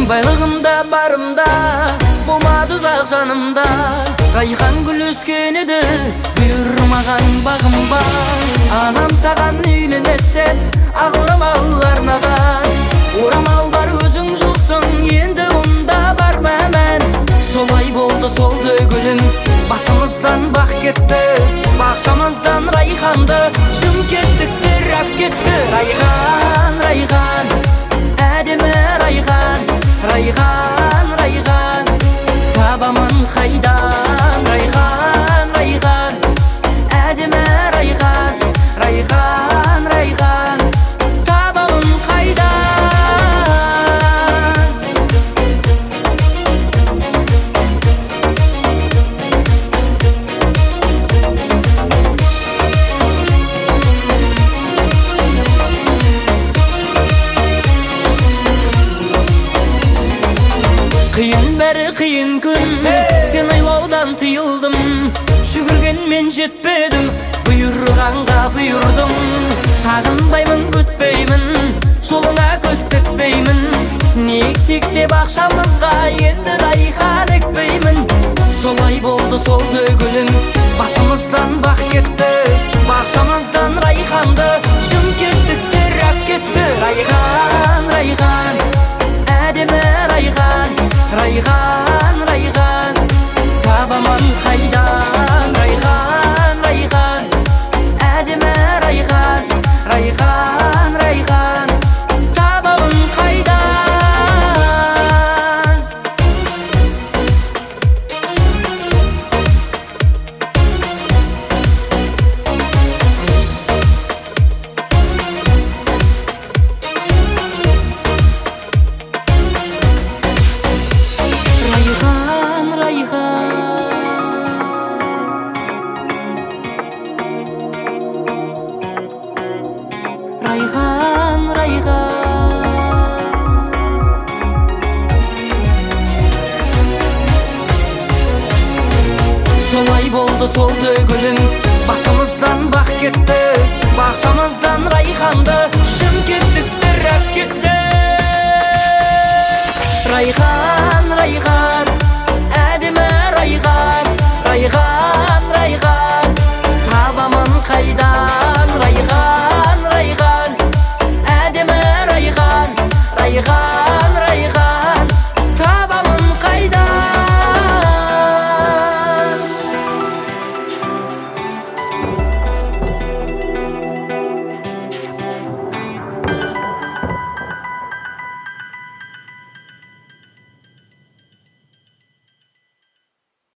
Байлығымда барымда болмады ұзақ жанымда. Райхан гүл өскенеді бұйырмаған бағымба. Анам саған үйленеді деп ақ орамал арнаған. Орамал бар өзің жоқсың, енді мұнда барма мән. Солай болды солды гүлім, басымыздан бақ кетті. Бақшамыздан райханды жым кеттіктер әп кетті. Райхан, райхан, әдемі райхан. Райхан, райхан, табамын қайдан. Райхан, райхан, әдемі райхан. Райхан, райхан, табамын қайдан. Қиын бәрі қиын күн, сен ойлаудан тыйылдым. Жүгіргенмен жетпедім, бұйырғанға бұйырдым. Сағынбаймын, күтпеймін, жолыңа көз тікпеймін. Не ексек деп ақшамызға енді райхан екпеймін. Солай болды солды гүлім, басымыздан бақ кетті. Бақшамыздан райханды жым кеттіктер әп кетті. Райхан, райхан, әдемі райхан. Райхан, райхан, табамын қайдан. Райхан, райхан, әдемі райхан. Райхан, райхан, табамын қайдан. Райхан, райхан, солай болды солды гүлім, басымыздан бақ кетті. Бақшамыздан райханды жым кетті.